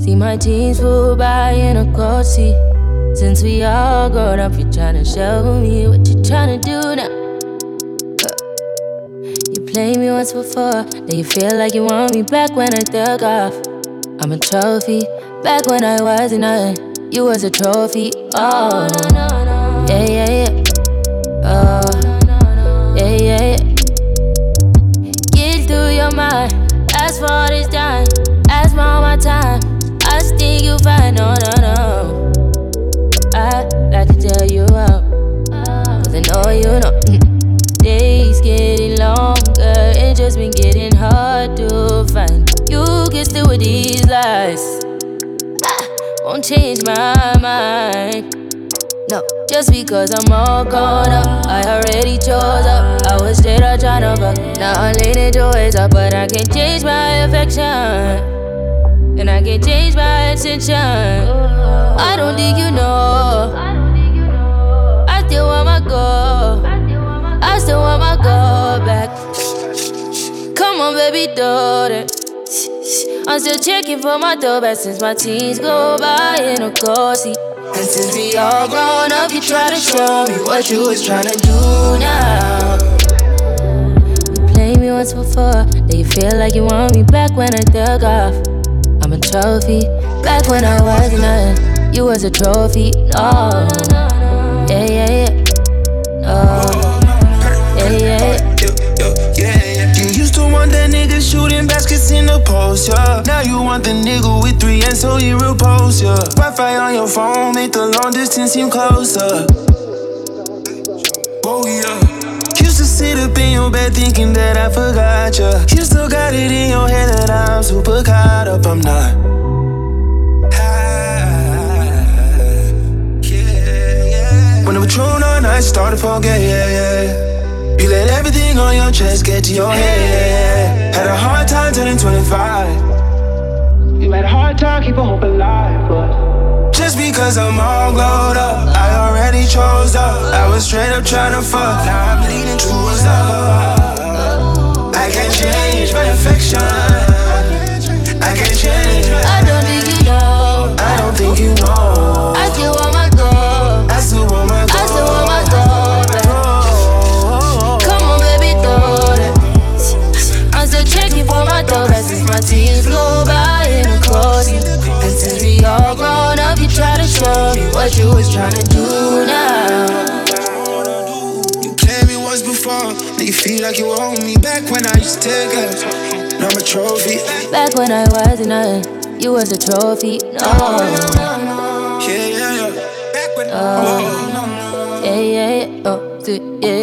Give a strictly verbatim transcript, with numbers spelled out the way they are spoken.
See my teens full by in a cold seat. Since we all grown up, you're tryna show me what you tryna do now. You played me once before, now you feel like you want me back when I took off. I'm a trophy, back when I wasn't nothing, you was a trophy. Oh, yeah, yeah, yeah. Oh, yeah, yeah, yeah. Get through your mind, ask for this time, ask for all my time. I think you fine, no, no, no. I like to tell you up, cause I know you know. Days getting longer, it just been getting hard to find. You can still with these lies, ah, won't change my mind. No, just because I'm all grown up, I already chose up. I was straight up tryna fuck, now I'm leaning towards up. But I can't change my affection, and I can't change my attention. I don't think you know, I still want my girl, I still want my girl back. Come on, baby, do that. I'm still checking for my doorback since my teens go by in a car seat. And since we all grown up, you try to show me what you was tryna do now. You played me once before, now you feel like you want me back when I took off. I'm a trophy, back when I wasn't nothing, you was a trophy. Oh, yeah, yeah, yeah. Oh, yeah, yeah, yeah. You used to want that nigga shooting baskets in the post, yeah. Now you want the nigga with three and so you repose, yeah. Wi-Fi on your phone make the long distance seem closer. Oh yeah. Used to sit up in your bed thinking that I forgot ya. You still got it in your head that I'm super caught up, I'm not. When the Patron on night started to forget, yeah, yeah. You let everything on your chest get to your head. Had a hard time turning twenty-five. You had a hard time keeping hope alive, but just because I'm all glowed up, I already chose up. I was straight up trying to fuck, now I'm leaning towards love. I can't change my affection, I can't change my I don't think you know, I don't think you know. I still want my girl, I still want my girl, I still want my girl back. Come on, baby, throw that. I'm still checking for my doorback since my teens go by in a closet. And since we all grown up, you try to show me what you was tryna do now. You played me once before, now you feel like you owe me. Back when I used to take it, now I'm a trophy. Back when I wasn't nothing, you was a trophy. No, yeah, yeah, yeah. Back when oh, yeah, yeah, yeah. Oh, yeah.